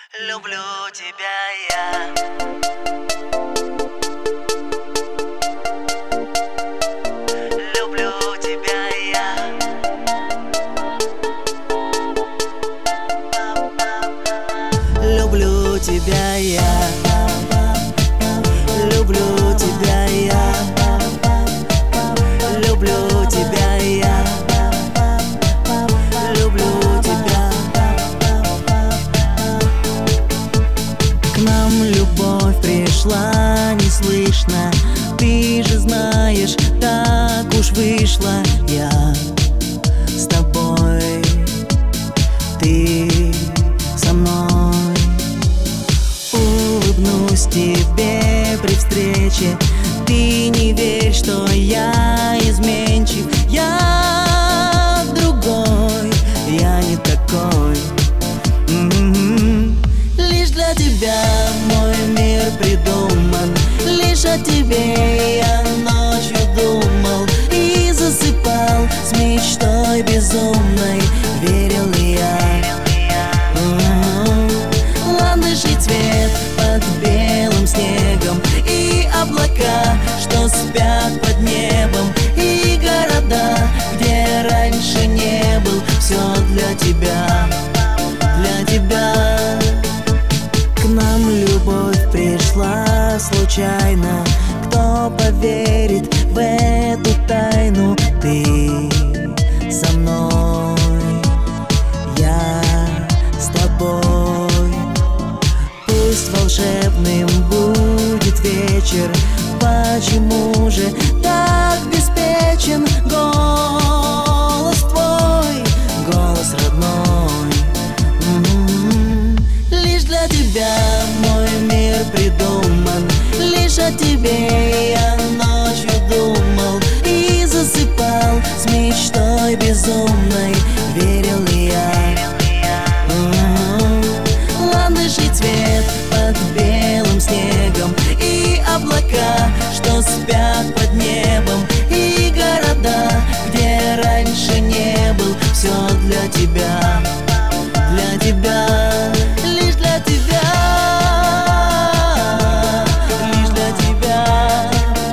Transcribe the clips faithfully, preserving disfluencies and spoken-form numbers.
Люблю тебя я. Люблю тебя я. Люблю тебя я. Люблю тебя я. Люблю тебя я. Люблю тебя. К нам любовь пришла неслышно. Ты же знаешь, так уж вышло. Я с тобой, ты со мной. Улыбнусь тебе при встрече. Ты не верь, что я изменчив. Я другой, я не такой. М-м-м. Лишь для тебя мой мир придуман. Лишь о тебе я ночью думал и засыпал с мечтой безумной. Верил ли я? Ландышей цвет под белым снегом и облака, что спят под небом, и города, где раньше не был. Все для тебя, для тебя. К нам любовь пришла случайно. Кто поверит в эту тайну? Ты со мной, я с тобой. Пусть волшебным будет вечер. Почему же так беспечен голос твой, голос родной? М-м-м. Лишь для тебя мой мир придуман. Лишь о тебе я ночью думал и засыпал с мечтой безумной. Верил ли я? М-м-м. Ландышей цвет под белым снегом и облака, что спят под небом, и города, где раньше не был. Все для тебя, для тебя, лишь для тебя, лишь для тебя.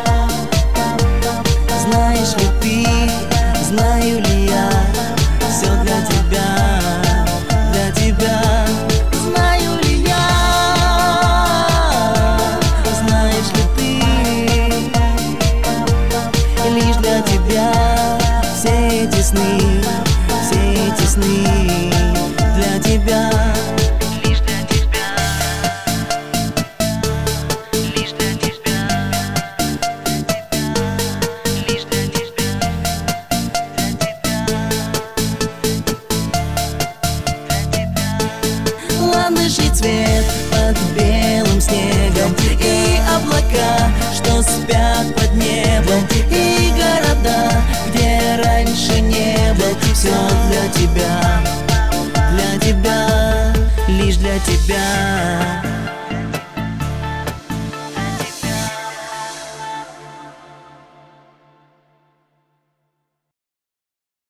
Знаешь ли ты, знаю ли я? Все для тебя, для тебя. Знаю ли я? Знаешь ли ты? Лишь для тебя все эти сны, все эти сны для тебя. Лишь для тебя, лишь для тебя, лишь для тебя, для тебя. Ландышей цвет под белым снегом и облака, что спят под небом, и города, где раньше не был. Все для тебя, для тебя, лишь для тебя.